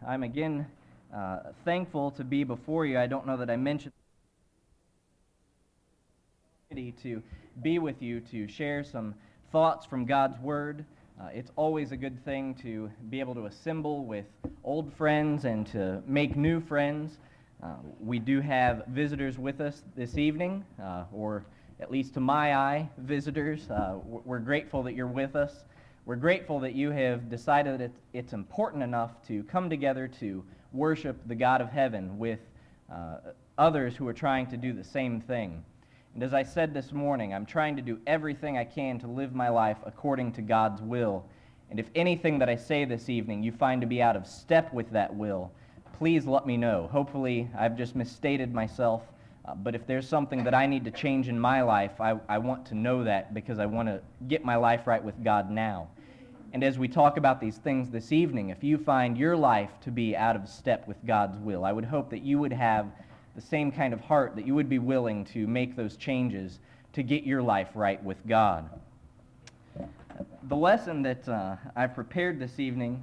I'm again thankful to be before you. I don't know that I mentioned to be with you to share some thoughts from God's Word. It's always a good thing to be able to assemble with old friends and to make new friends. We do have visitors with us this evening, or at least to my eye, visitors. We're grateful that you're with us. We're grateful that you have decided that it's important enough to come together to worship the God of heaven with others who are trying to do the same thing. And as I said this morning, I'm trying to do everything I can to live my life according to God's will. And if anything that I say this evening you find to be out of step with that will, please let me know. Hopefully I've just misstated myself, but if there's something that I need to change in my life, I want to know that because I want to get my life right with God now. And as we talk about these things this evening, if you find your life to be out of step with God's will, I would hope that you would have the same kind of heart, that you would be willing to make those changes to get your life right with God. The lesson that I've prepared this evening,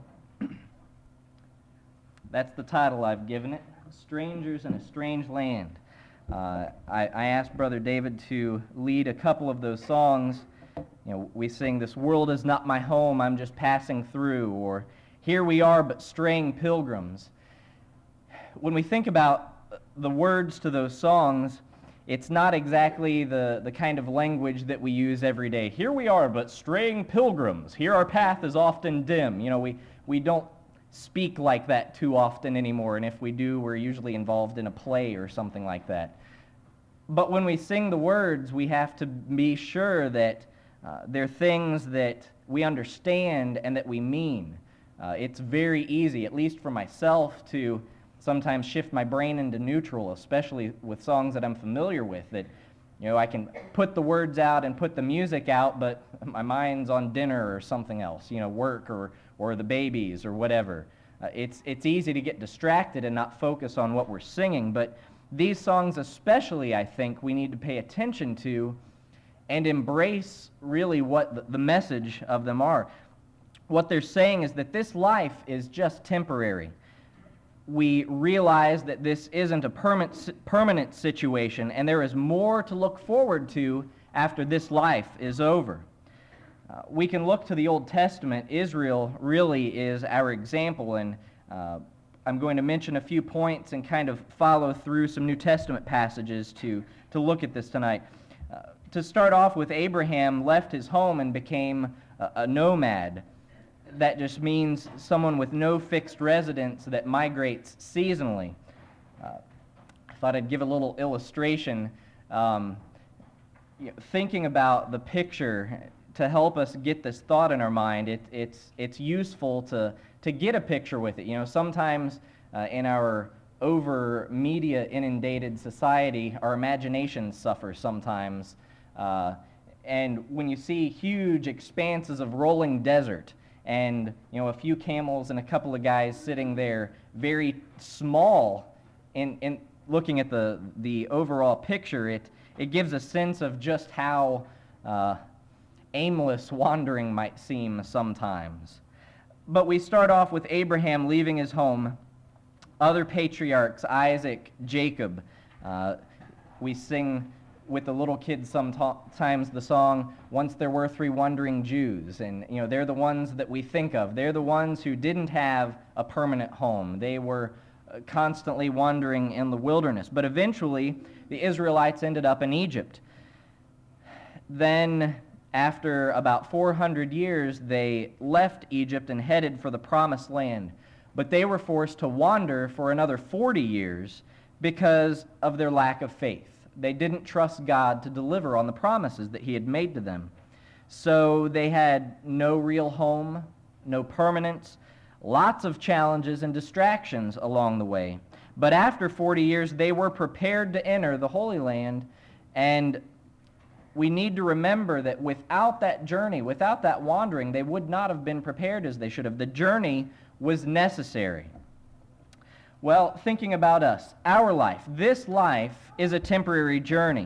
that's the title I've given it, Strangers in a Strange Land. I asked Brother David to lead a couple of those songs. You know, we sing, "This world is not my home, I'm just passing through," or "Here we are but straying pilgrims." When we think about the words to those songs, it's not exactly the kind of language that we use every day. Here we are but straying pilgrims, here our path is often dim. You know, we don't speak like that too often anymore, and if we do, we're usually involved in a play or something like that. But when we sing the words, we have to be sure that they're things that we understand and that we mean. It's very easy, at least for myself, to sometimes shift my brain into neutral, especially with songs that I'm familiar with, that, you know, I can put the words out and put the music out, but my mind's on dinner or something else, you know, work or the babies or whatever. It's easy to get distracted and not focus on what we're singing, but these songs especially, I think, we need to pay attention to and embrace really what the message of them are. What they're saying is that this life is just temporary. We realize that this isn't a permanent situation, and there is more to look forward to after this life is over. We can look to the Old Testament. Israel really is our example, and I'm going to mention a few points and kind of follow through some New Testament passages to look at this tonight. To start off with, Abraham left his home and became a nomad. That just means someone with no fixed residence that migrates seasonally. I thought I'd give a little illustration. Thinking about the picture to help us get this thought in our mind, it's useful to get a picture with it. You know, sometimes in our over media inundated society, our imaginations suffer sometimes. And when you see huge expanses of rolling desert, and, you know, a few camels and a couple of guys sitting there, very small, in looking at the overall picture, it gives a sense of just how aimless wandering might seem sometimes. But we start off with Abraham leaving his home, other patriarchs, Isaac, Jacob. We sing with the little kids sometimes the song, "Once There Were Three Wandering Jews," and, you know, they're the ones that we think of. They're the ones who didn't have a permanent home. They were constantly wandering in the wilderness. But eventually, the Israelites ended up in Egypt. Then, after about 400 years, they left Egypt and headed for the Promised Land. But they were forced to wander for another 40 years because of their lack of faith. They didn't trust God to deliver on the promises that He had made to them. So they had no real home, no permanence, lots of challenges and distractions along the way. But after 40 years, they were prepared to enter the Holy Land, and we need to remember that without that journey, without that wandering, they would not have been prepared as they should have. The journey was necessary. Well, thinking about us, our life, this life is a temporary journey.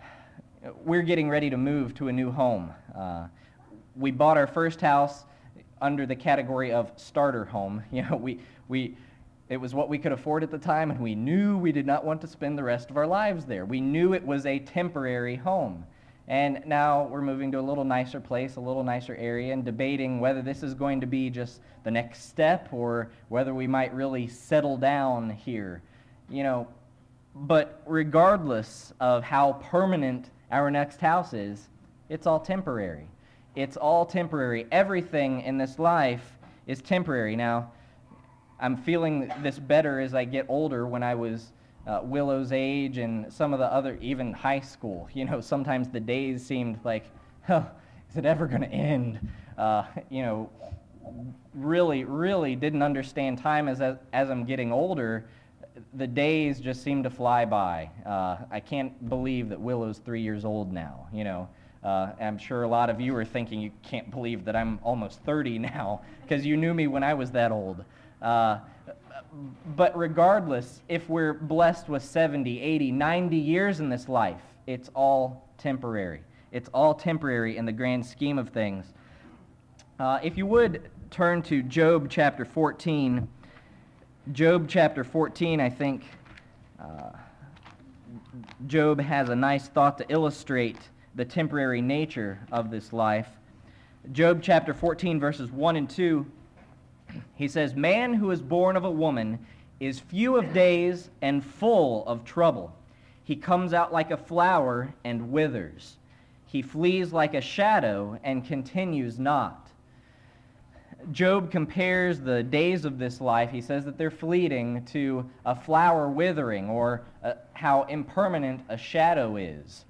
We're getting ready to move to a new home. We bought our first house under the category of starter home. It was what we could afford at the time, and we knew we did not want to spend the rest of our lives there. We knew it was a temporary home. And now we're moving to a little nicer place, a little nicer area, and debating whether this is going to be just the next step or whether we might really settle down here. But regardless of how permanent our next house is, it's all temporary. It's all temporary. Everything in this life is temporary. Now, I'm feeling this better as I get older. When I was Willow's age and some of the other, even high school, sometimes the days seemed like, is it ever going to end? Really, really didn't understand time as I'm getting older. The days just seem to fly by. I can't believe that Willow's 3 years old now, I'm sure a lot of you are thinking you can't believe that I'm almost 30 now because you knew me when I was that old. But regardless, if we're blessed with 70, 80, 90 years in this life, it's all temporary. It's all temporary in the grand scheme of things. If you would turn to Job chapter 14. Job chapter 14, I think Job has a nice thought to illustrate the temporary nature of this life. Job chapter 14, verses 1 and 2, he says, "Man who is born of a woman is few of days and full of trouble. He comes out like a flower and withers. He flees like a shadow and continues not." Job compares the days of this life, he says that they're fleeting, to a flower withering, or how impermanent a shadow is.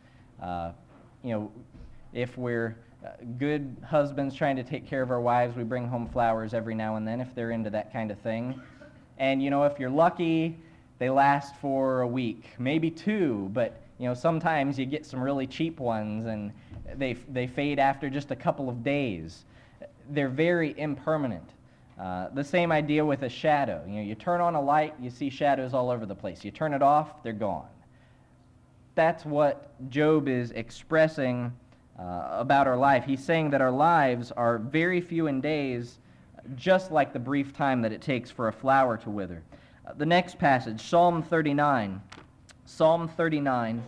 If we're good husbands trying to take care of our wives, we bring home flowers every now and then if they're into that kind of thing. And, if you're lucky, they last for a week, maybe two, but, sometimes you get some really cheap ones and they fade after just a couple of days. They're very impermanent. The same idea with a shadow. You turn on a light, you see shadows all over the place. You turn it off, they're gone. That's what Job is expressing about our life. He's saying that our lives are very few in days, just like the brief time that it takes for a flower to wither. The next passage, Psalm 39. Psalm 39.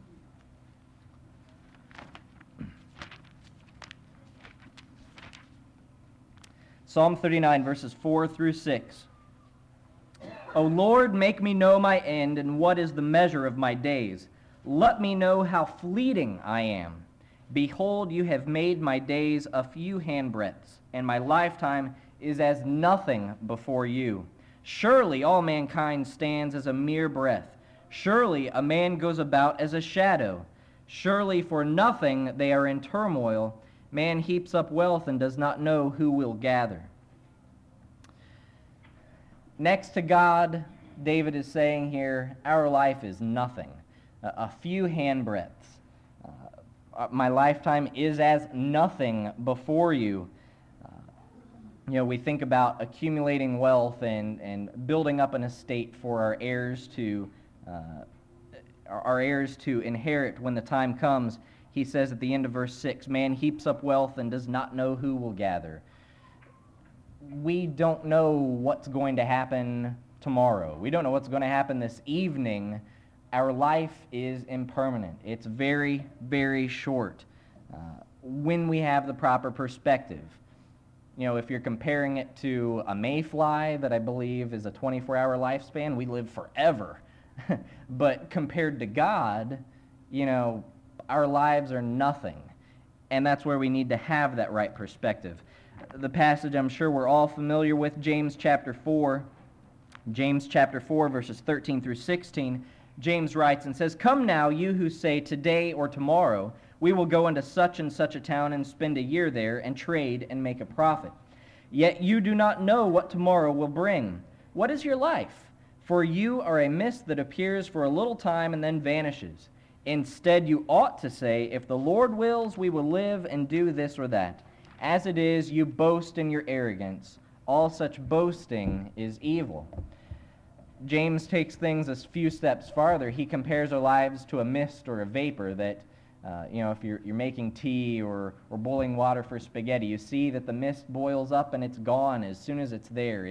Psalm 39, verses 4 through 6. "O Lord, make me know my end, and what is the measure of my days. Let me know how fleeting I am. Behold, you have made my days a few handbreadths, and my lifetime is as nothing before you. Surely all mankind stands as a mere breath. Surely a man goes about as a shadow. Surely for nothing they are in turmoil. Man heaps up wealth and does not know who will gather." Next to God, David is saying here, our life is nothing. A few handbreadths. My lifetime is as nothing before you. We think about accumulating wealth and building up an estate for our heirs to inherit when the time comes. He says at the end of verse 6, "Man heaps up wealth and does not know who will gather." We don't know what's going to happen tomorrow. We don't know what's going to happen this evening. Our life is impermanent. It's very, very short when we have the proper perspective. If you're comparing it to a mayfly that I believe is a 24-hour lifespan, we live forever. But compared to God, our lives are nothing. And that's where we need to have that right perspective. The passage I'm sure we're all familiar with, James chapter 4. James chapter 4, verses 13 through 16. James writes and says, "Come now, you who say, today or tomorrow, we will go into such and such a town and spend a year there and trade and make a profit. Yet you do not know what tomorrow will bring. What is your life? For you are a mist that appears for a little time and then vanishes. Instead, you ought to say, if the Lord wills, we will live and do this or that. As it is, you boast in your arrogance. All such boasting is evil." James takes things a few steps farther. He compares our lives to a mist or a vapor that If you're making tea or boiling water for spaghetti, you see that the mist boils up and it's gone as soon as it's there.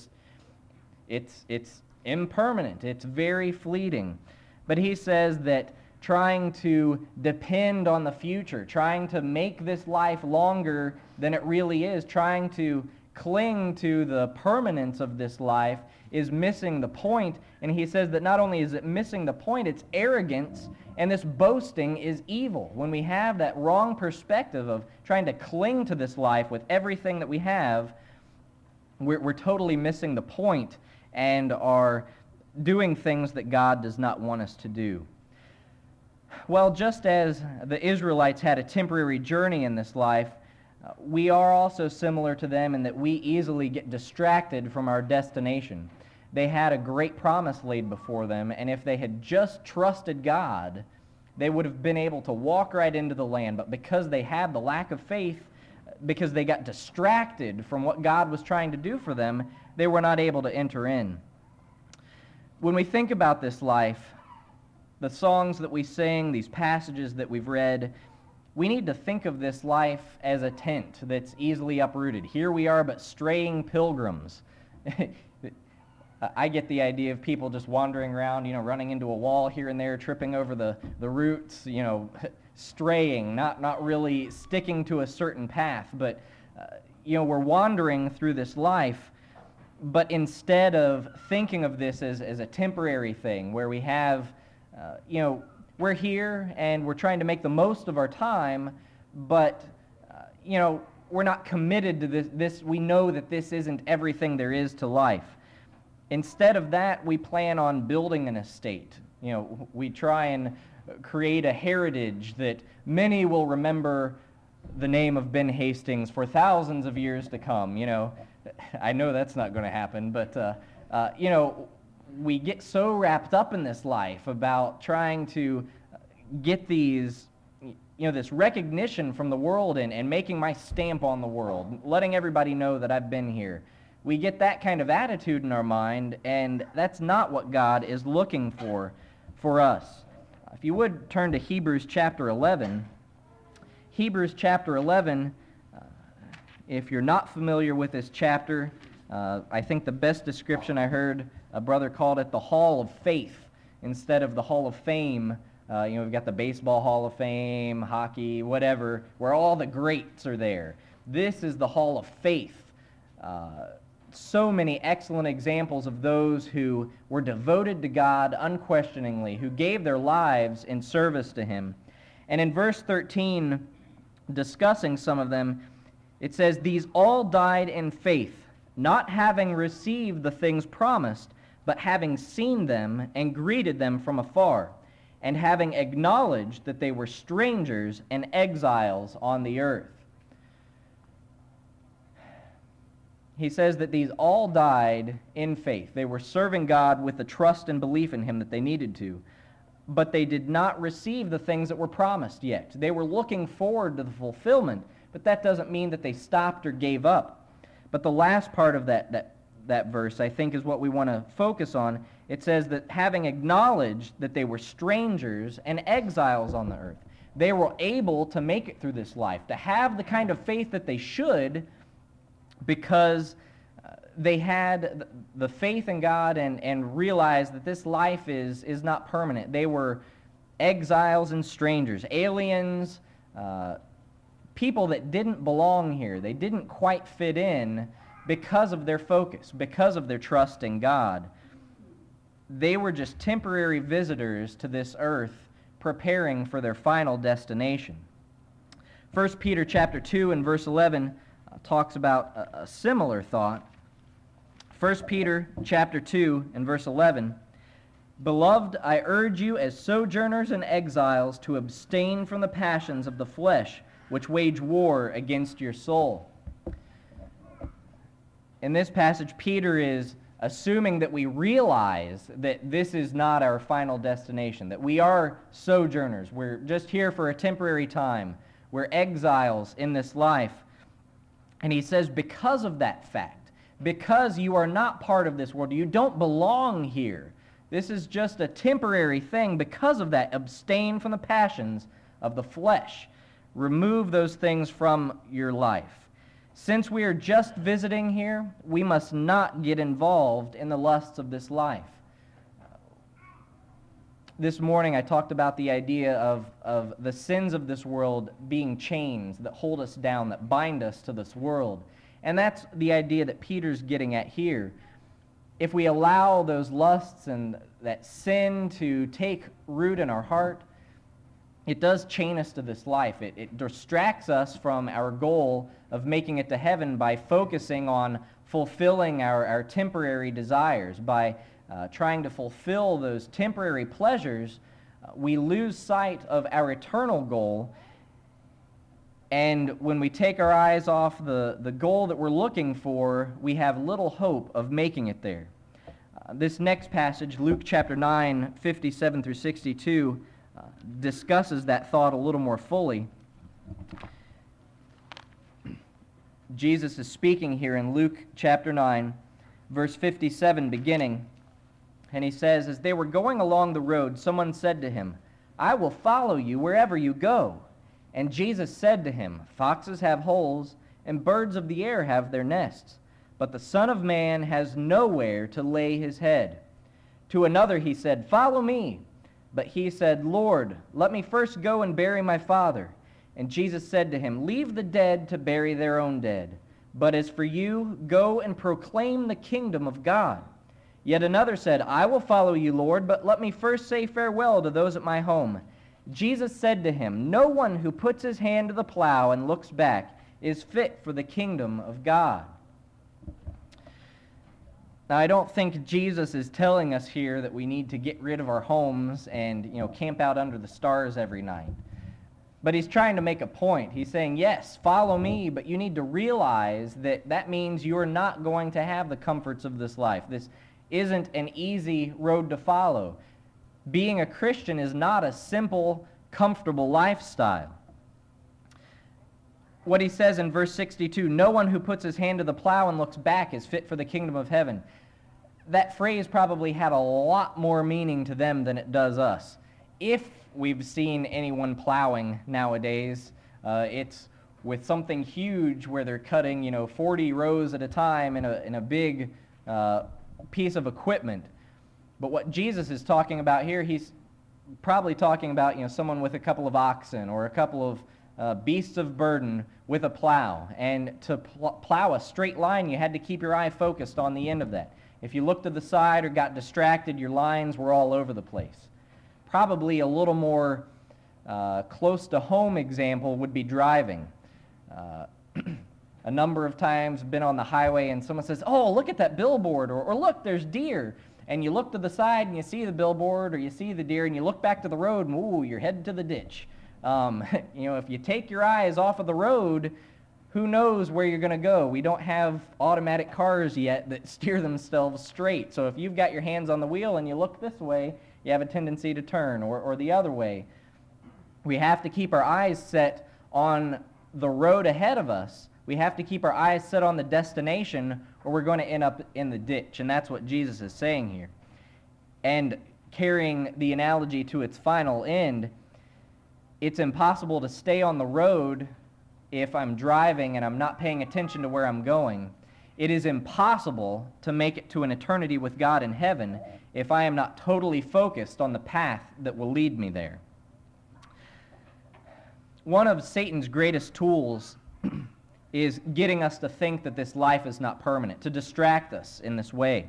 It's impermanent. It's very fleeting. But he says that trying to depend on the future, trying to make this life longer than it really is, trying to cling to the permanence of this life is missing the point. And he says that not only is it missing the point, it's arrogance, and this boasting is evil. When we have that wrong perspective of trying to cling to this life with everything that we have, we're totally missing the point and are doing things that God does not want us to do. Well, just as the Israelites had a temporary journey in this life, we are also similar to them in that we easily get distracted from our destination. They had a great promise laid before them, and if they had just trusted God, they would have been able to walk right into the land. But because they had the lack of faith, because they got distracted from what God was trying to do for them, they were not able to enter in. When we think about this life, the songs that we sing, these passages that we've read, we need to think of this life as a tent that's easily uprooted. Here we are but straying pilgrims. I get the idea of people just wandering around, running into a wall here and there, tripping over the roots, straying, not really sticking to a certain path. But, we're wandering through this life, but instead of thinking of this as a temporary thing where we have, we're here and we're trying to make the most of our time, but, we're not committed to this. We know that this isn't everything there is to life. Instead of that, we plan on building an estate. We try and create a heritage that many will remember the name of Ben Hastings for thousands of years to come. I know that's not going to happen, but, we get so wrapped up in this life about trying to get these, this recognition from the world and making my stamp on the world, letting everybody know that I've been here. We get that kind of attitude in our mind, and that's not what God is looking for us. If you would turn to Hebrews chapter 11. Hebrews chapter 11, if you're not familiar with this chapter, I think the best description I heard, a brother called it the Hall of Faith instead of the Hall of Fame. We've got the Baseball Hall of Fame, hockey, whatever, where all the greats are there. This is the Hall of Faith. So many excellent examples of those who were devoted to God unquestioningly, who gave their lives in service to Him. And in verse 13, discussing some of them, it says, "These all died in faith, not having received the things promised, but having seen them and greeted them from afar, and having acknowledged that they were strangers and exiles on the earth." He says that these all died in faith. They were serving God with the trust and belief in Him that they needed to, but they did not receive the things that were promised yet. They were looking forward to the fulfillment, but that doesn't mean that they stopped or gave up. But the last part of that verse, I think, is what we want to focus on. It says that having acknowledged that they were strangers and exiles on the earth, they were able to make it through this life, to have the kind of faith that they should, because they had the faith in God and realized that this life is not permanent. They were exiles and strangers, aliens, people that didn't belong here. They didn't quite fit in because of their focus, because of their trust in God. They were just temporary visitors to this earth, preparing for their final destination. 1 Peter chapter 2 and verse 11 talks about a similar thought. 1 Peter chapter 2 and verse 11, "Beloved, I urge you as sojourners and exiles to abstain from the passions of the flesh, which wage war against your soul." In this passage, Peter is assuming that we realize that this is not our final destination, that we are sojourners. We're just here for a temporary time. We're exiles in this life. And he says, because of that fact, because you are not part of this world, you don't belong here, this is just a temporary thing, because of that, abstain from the passions of the flesh. Remove those things from your life. Since we are just visiting here, we must not get involved in the lusts of this life. This morning I talked about the idea of the sins of this world being chains that hold us down, that bind us to this world. And that's the idea that Peter's getting at here. If we allow those lusts and that sin to take root in our heart, it does chain us to this life. It distracts us from our goal of making it to heaven by focusing on fulfilling our temporary desires. By trying to fulfill those temporary pleasures, we lose sight of our eternal goal. And when we take our eyes off the goal that we're looking for, we have little hope of making it there. This next passage, Luke chapter 9, 57 through 62, discusses that thought a little more fully. Jesus is speaking here in Luke chapter 9, verse 57 beginning, and he says, "As they were going along the road, someone said to him, 'I will follow you wherever you go.' And Jesus said to him, 'Foxes have holes, and birds of the air have their nests, but the Son of Man has nowhere to lay his head.' To another he said, 'Follow me.' But he said, 'Lord, let me first go and bury my father.' And Jesus said to him, 'Leave the dead to bury their own dead. But as for you, go and proclaim the kingdom of God.' Yet another said, 'I will follow you, Lord, but let me first say farewell to those at my home.' Jesus said to him, 'No one who puts his hand to the plow and looks back is fit for the kingdom of God.'" Now, I don't think Jesus is telling us here that we need to get rid of our homes and, camp out under the stars every night. But he's trying to make a point. He's saying, yes, follow me, but you need to realize that means you're not going to have the comforts of this life. This isn't an easy road to follow. Being a Christian is not a simple, comfortable lifestyle. What he says in verse 62, "No one who puts his hand to the plow and looks back is fit for the kingdom of heaven." That phrase probably had a lot more meaning to them than it does us. If we've seen anyone plowing nowadays, it's with something huge where they're cutting, 40 rows at a time in a big piece of equipment. But what Jesus is talking about here, he's probably talking about, someone with a couple of oxen or a couple of beasts of burden with a plow. And to plow a straight line, you had to keep your eye focused on the end of that. If you looked to the side or got distracted, your lines were all over the place. Probably a little more close to home example would be driving. A number of times been on the highway and someone says, "Oh, look at that billboard," or "Look, there's deer." And you look to the side and you see the billboard or you see the deer and you look back to the road and, ooh, you're headed to the ditch. If you take your eyes off of the road, who knows where you're going to go? We don't have automatic cars yet that steer themselves straight. So if you've got your hands on the wheel and you look this way, you have a tendency to turn, or the other way. We have to keep our eyes set on the road ahead of us. We have to keep our eyes set on the destination, or we're going to end up in the ditch. And that's what Jesus is saying here. And carrying the analogy to its final end, it's impossible to stay on the road if I'm driving and I'm not paying attention to where I'm going. It is impossible to make it to an eternity with God in heaven if I am not totally focused on the path that will lead me there. One of Satan's greatest tools is getting us to think that this life is not permanent, to distract us in this way.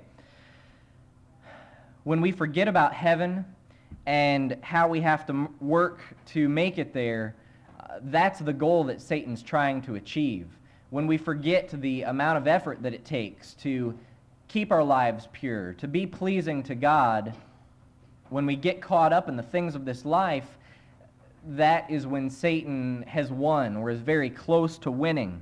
When we forget about heaven and how we have to work to make it there, that's the goal that Satan's trying to achieve. When we forget the amount of effort that it takes to keep our lives pure, to be pleasing to God, when we get caught up in the things of this life, that is when Satan has won or is very close to winning.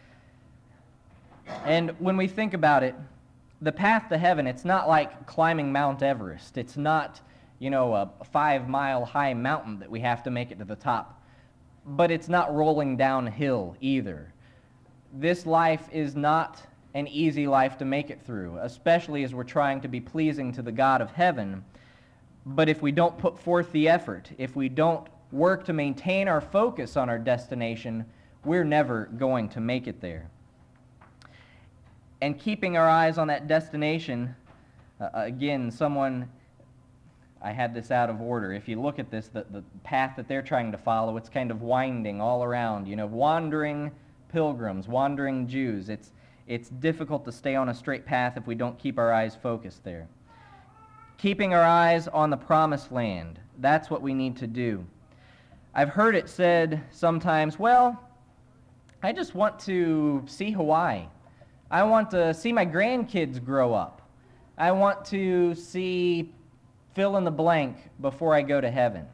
And when we think about it, the path to heaven, it's not like climbing Mount Everest. It's not, a 5-mile high mountain that we have to make it to the top. But it's not rolling downhill either. This life is not an easy life to make it through, especially as we're trying to be pleasing to the God of heaven. But if we don't put forth the effort, if we don't work to maintain our focus on our destination, we're never going to make it there. And keeping our eyes on that destination, again, I had this out of order. If you look at this, the path that they're trying to follow, it's kind of winding all around, wandering pilgrims, wandering Jews. It's difficult to stay on a straight path if we don't keep our eyes focused there. Keeping our eyes on the promised land, that's what we need to do. I've heard it said sometimes, well, I just want to see Hawaii. I want to see my grandkids grow up. I want to see fill in the blank before I go to heaven.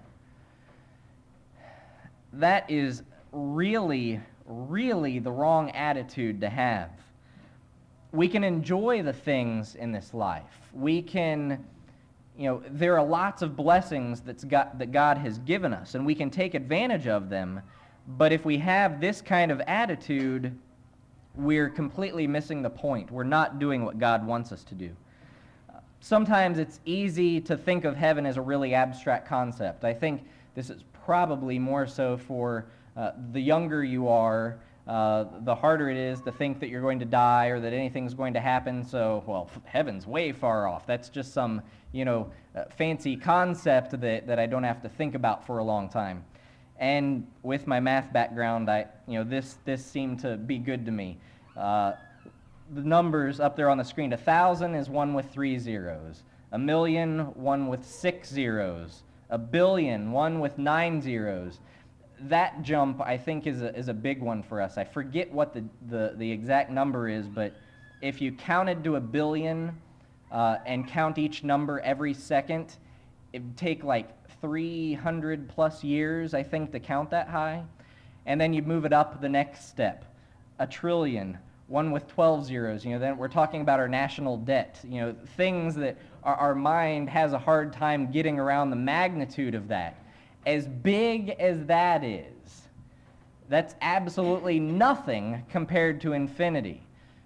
That is really, really the wrong attitude to have. We can enjoy the things in this life. We can, there are lots of blessings that God has given us, and we can take advantage of them. But if we have this kind of attitude, we're completely missing the point. We're not doing what God wants us to do. Sometimes it's easy to think of heaven as a really abstract concept. I think this is probably more so for the younger you are, the harder it is to think that you're going to die or that anything's going to happen. So, heaven's way far off. That's just some, fancy concept that I don't have to think about for a long time. And with my math background, this seemed to be good to me. The numbers up there on the screen, 1,000 is one with 3 zeros. 1,000,000, one with 6 zeros. 1,000,000,000, one with 9 zeros. That jump, I think, is a big one for us. I forget what the exact number is, but if you counted to 1,000,000,000 and count each number every second, it would take like 300 plus years, I think, to count that high. And then you move it up the next step. 1,000,000,000,000, one with 12 zeros. Then we're talking about our national debt. Things that our mind has a hard time getting around the magnitude of that. As big as that is, that's absolutely nothing compared to infinity.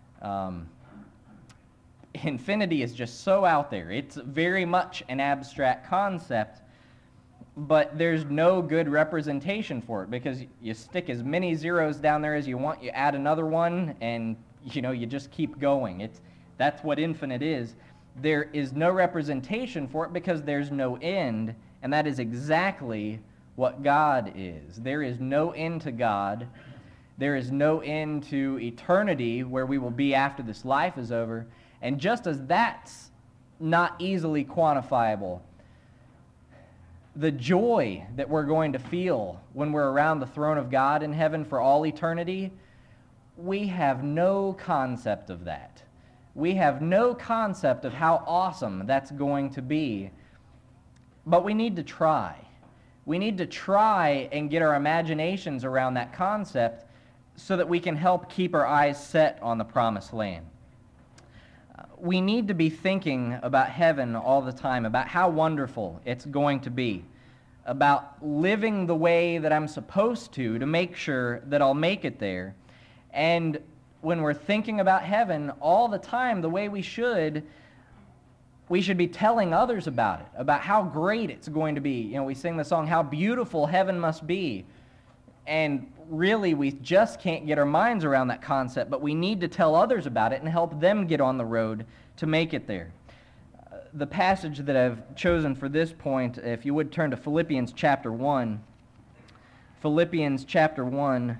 Infinity is just so out there. It's very much an abstract concept, but there's no good representation for it because you stick as many zeros down there as you want, you add another one, and you just keep going. That's what infinite is. There is no representation for it because there's no end, and that is exactly what God is. There is no end to God. There is no end to eternity where we will be after this life is over. And just as that's not easily quantifiable, the joy that we're going to feel when we're around the throne of God in heaven for all eternity, we have no concept of that. We have no concept of how awesome that's going to be. But we need to try. We need to try and get our imaginations around that concept so that we can help keep our eyes set on the promised land. We need to be thinking about heaven all the time, about how wonderful it's going to be, about living the way that I'm supposed to make sure that I'll make it there. And when we're thinking about heaven all the time, the way we should be telling others about it, about how great it's going to be. We sing the song, How Beautiful Heaven Must Be. And really, we just can't get our minds around that concept, but we need to tell others about it and help them get on the road to make it there. The passage that I've chosen for this point, if you would turn to Philippians chapter 1. Philippians chapter 1,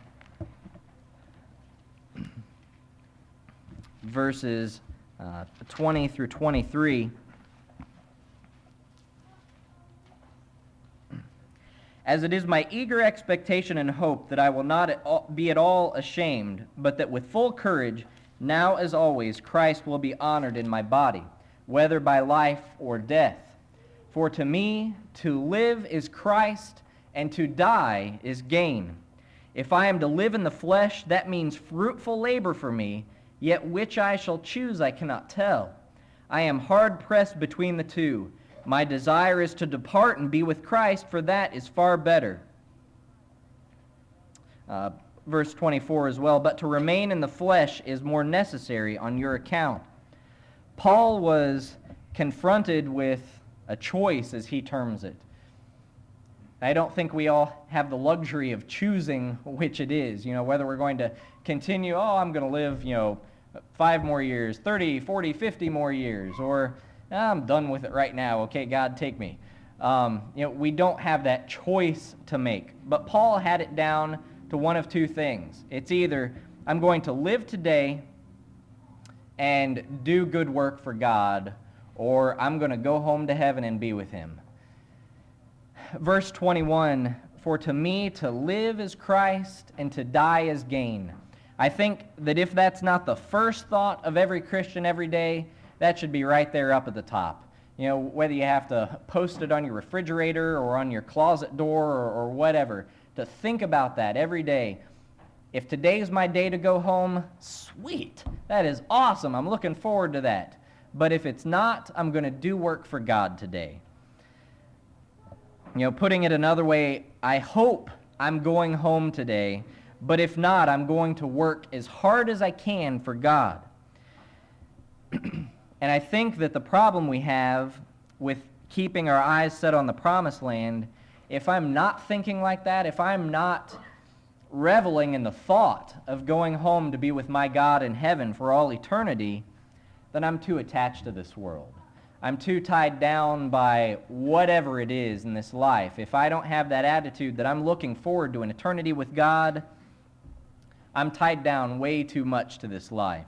verses 20 through 23. As it is my eager expectation and hope that I will not be at all ashamed, but that with full courage, now as always, Christ will be honored in my body, whether by life or death. For to me, to live is Christ, and to die is gain. If I am to live in the flesh, that means fruitful labor for me, yet which I shall choose I cannot tell. I am hard-pressed between the two. My desire is to depart and be with Christ, for that is far better. Verse 24 as well, but to remain in the flesh is more necessary on your account. Paul was confronted with a choice, as he terms it. I don't think we all have the luxury of choosing which it is, whether we're going to continue, I'm going to live, 5 more years, 30, 40, 50 more years, or I'm done with it right now. Okay, God, take me. We don't have that choice to make. But Paul had it down to one of two things. It's either I'm going to live today and do good work for God, or I'm going to go home to heaven and be with him. Verse 21, for to me to live is Christ and to die is gain. I think that if that's not the first thought of every Christian every day, that should be right there up at the top. Whether you have to post it on your refrigerator or on your closet door or whatever, to think about that every day. If today's my day to go home, sweet. That is awesome. I'm looking forward to that. But if it's not, I'm going to do work for God today. Putting it another way, I hope I'm going home today, but if not, I'm going to work as hard as I can for God. And I think that the problem we have with keeping our eyes set on the promised land, if I'm not thinking like that, if I'm not reveling in the thought of going home to be with my God in heaven for all eternity, then I'm too attached to this world. I'm too tied down by whatever it is in this life. If I don't have that attitude that I'm looking forward to an eternity with God, I'm tied down way too much to this life.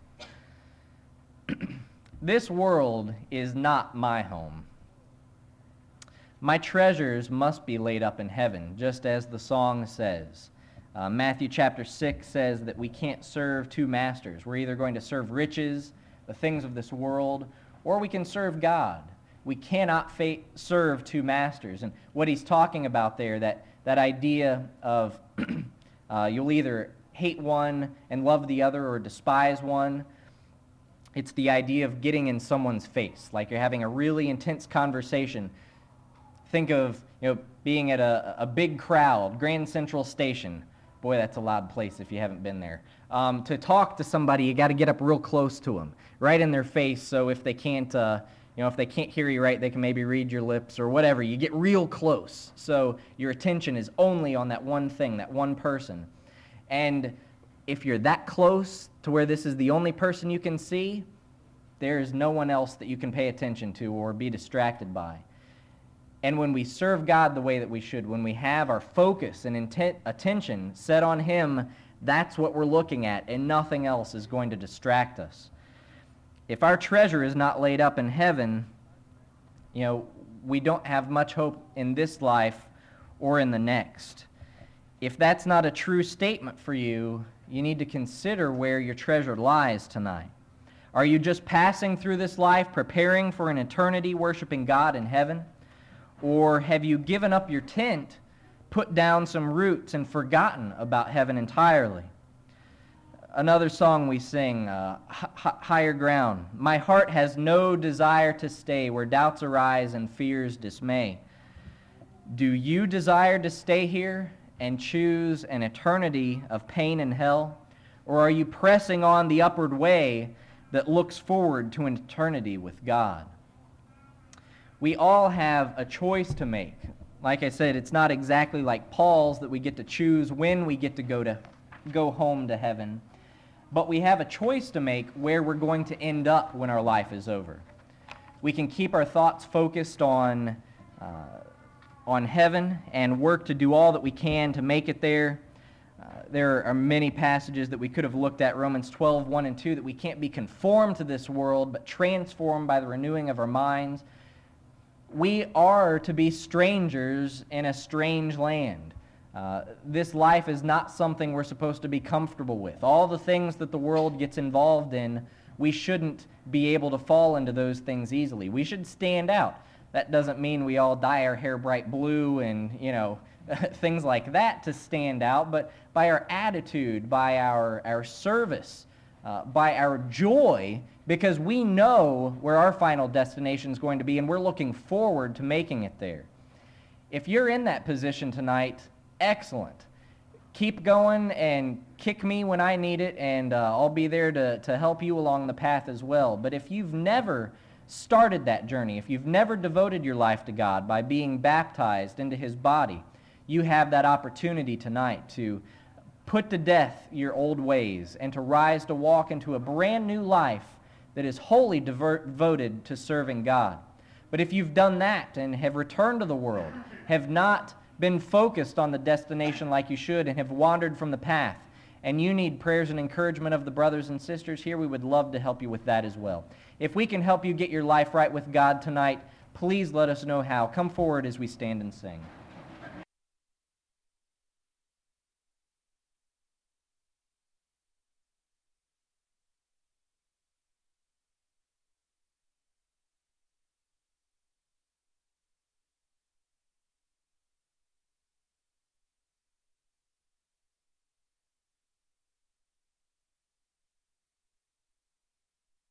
This world is not my home. My treasures must be laid up in heaven, just as the song says. Matthew chapter 6 says that we can't serve two masters. We're either going to serve riches, the things of this world, or we can serve God. We cannot serve two masters. And what he's talking about there, that idea of you'll either hate one and love the other or despise one, it's the idea of getting in someone's face, like you're having a really intense conversation. Think of being at a big crowd, Grand Central Station. Boy, that's a loud place if you haven't been there. To talk to somebody, you got to get up real close to them, right in their face. So if they can't, if they can't hear you right, they can maybe read your lips or whatever. You get real close, so your attention is only on that one thing, that one person. And if you're that close to where this is the only person you can see, there is no one else that you can pay attention to or be distracted by. And when we serve God the way that we should, when we have our focus and attention set on Him, that's what we're looking at, and nothing else is going to distract us. If our treasure is not laid up in heaven, we don't have much hope in this life or in the next. If that's not a true statement for you, you need to consider where your treasure lies tonight. Are you just passing through this life, preparing for an eternity, worshiping God in heaven? Or have you given up your tent, put down some roots, and forgotten about heaven entirely? Another song we sing, Higher Ground. My heart has no desire to stay where doubts arise and fears dismay. Do you desire to stay here and choose an eternity of pain and hell? Or are you pressing on the upward way that looks forward to an eternity with God? We all have a choice to make. Like I said, it's not exactly like Paul's that we get to choose when we get to go home to heaven. But we have a choice to make where we're going to end up when our life is over. We can keep our thoughts focused on heaven and work to do all that we can to make it there. There are many passages that we could have looked at, Romans 12, 1 and 2, that we can't be conformed to this world, but transformed by the renewing of our minds. We are to be strangers in a strange land. This life is not something we're supposed to be comfortable with. All the things that the world gets involved in, we shouldn't be able to fall into those things easily. We should stand out. That doesn't mean we all dye our hair bright blue and, things like that to stand out, but by our attitude, by our service, by our joy, because we know where our final destination is going to be, and we're looking forward to making it there. If you're in that position tonight, excellent. Keep going and kick me when I need it, and I'll be there to help you along the path as well. But if you've never started that journey, if you've never devoted your life to God by being baptized into His body, you have that opportunity tonight to put to death your old ways and to rise to walk into a brand new life that is wholly devoted to serving God. But if you've done that and have returned to the world, have not been focused on the destination like you should, and have wandered from the path, and you need prayers and encouragement of the brothers and sisters here, we would love to help you with that as well. If we can help you get your life right with God tonight, please let us know how. Come forward as we stand and sing.